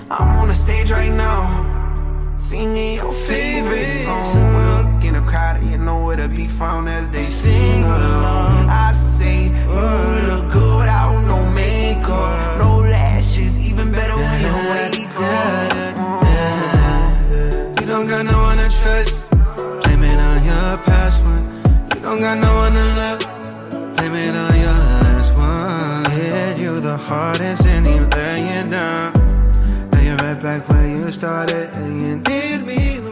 I'm on the stage right now, singing your favorite song. Look in the crowd, you know where to be found as they sing along. I say, you look good without no makeup, no lashes, even better when you wake up. You don't got no one to trust, blame it on your past one. You don't got no one to love, blame it on your last one. Hit you the hardest and he lay you down. Now you're right back where you started and you need me.